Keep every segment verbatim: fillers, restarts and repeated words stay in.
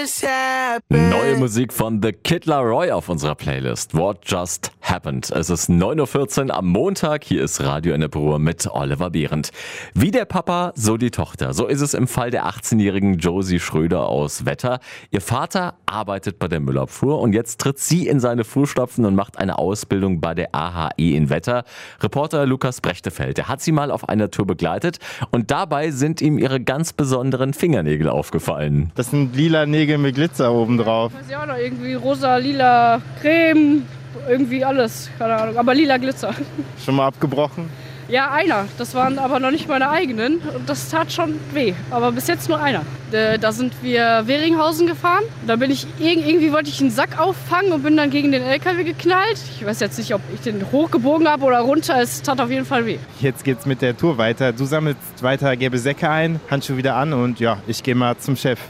just happened? Neue Musik von The Kid Laroi auf unserer Playlist. What just happened? Es ist neun Uhr vierzehn am Montag. Hier ist Radio Ennepe mit Oliver Behrendt. Wie der Papa, so die Tochter. So ist es im Fall der achtzehnjährigen Josie Schröder aus Wetter. Ihr Vater arbeitet bei der Müllabfuhr und jetzt tritt sie in seine Fußstapfen und macht eine Ausbildung bei der A H E in Wetter. Reporter Lukas Brechtefeld, der hat sie mal auf einer Tour begleitet und dabei sind ihm ihre ganz besonderen Fingernägel aufgefallen. Das sind lila Nägel mit Glitzer oben drauf. Ich weiß ja auch noch, irgendwie rosa, lila, Creme, irgendwie alles, keine Ahnung, aber lila Glitzer. Schon mal abgebrochen? Ja, einer, das waren aber noch nicht meine eigenen und das tat schon weh, aber bis jetzt nur einer. Da sind wir Weringhausen gefahren, da bin ich, irgendwie wollte ich einen Sack auffangen und bin dann gegen den L K W geknallt. Ich weiß jetzt nicht, ob ich den hochgebogen habe oder runter, es tat auf jeden Fall weh. Jetzt geht's mit der Tour weiter, du sammelst weiter gelbe Säcke ein, Handschuhe wieder an und ja, ich gehe mal zum Chef.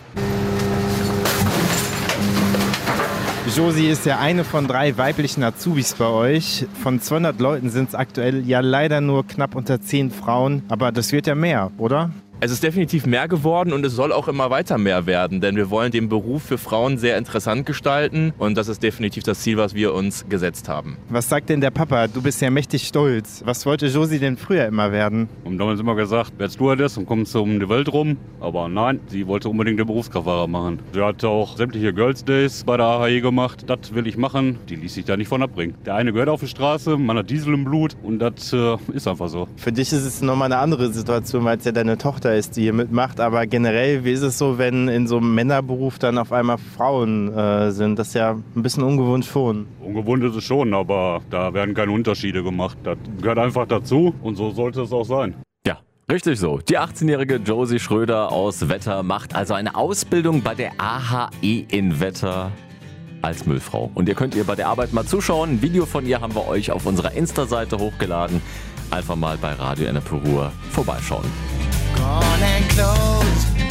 Josie ist ja eine von drei weiblichen Azubis bei euch. Von zweihundert Leuten sind es aktuell ja leider nur knapp unter zehn Frauen. Aber das wird ja mehr, oder? Es ist definitiv mehr geworden und es soll auch immer weiter mehr werden, denn wir wollen den Beruf für Frauen sehr interessant gestalten und das ist definitiv das Ziel, was wir uns gesetzt haben. Was sagt denn der Papa? Du bist ja mächtig stolz. Was wollte Josie denn früher immer werden? Wir haben damals immer gesagt, wer Stewardess und kommst um die Welt rum. Aber nein, sie wollte unbedingt den Berufskraftfahrer machen. Sie hat auch sämtliche Girls Days bei der A H E gemacht. Das will ich machen. Die ließ sich da nicht von abbringen. Der eine gehört auf die Straße, man hat Diesel im Blut und das äh, ist einfach so. Für dich ist es nochmal eine andere Situation, weil es ja deine Tochter ist, die hier mitmacht. Aber generell, wie ist es so, wenn in so einem Männerberuf dann auf einmal Frauen äh, sind? Das ist ja ein bisschen ungewohnt schon. Ungewohnt ist es schon, aber da werden keine Unterschiede gemacht. Das gehört einfach dazu und so sollte es auch sein. Ja, richtig so. Die achtzehnjährige Josie Schröder aus Wetter macht also eine Ausbildung bei der A H E in Wetter als Müllfrau. Und ihr könnt ihr bei der Arbeit mal zuschauen. Ein Video von ihr haben wir euch auf unserer Insta-Seite hochgeladen. Einfach mal bei Radio Ennepe vorbeischauen. Gone and closed.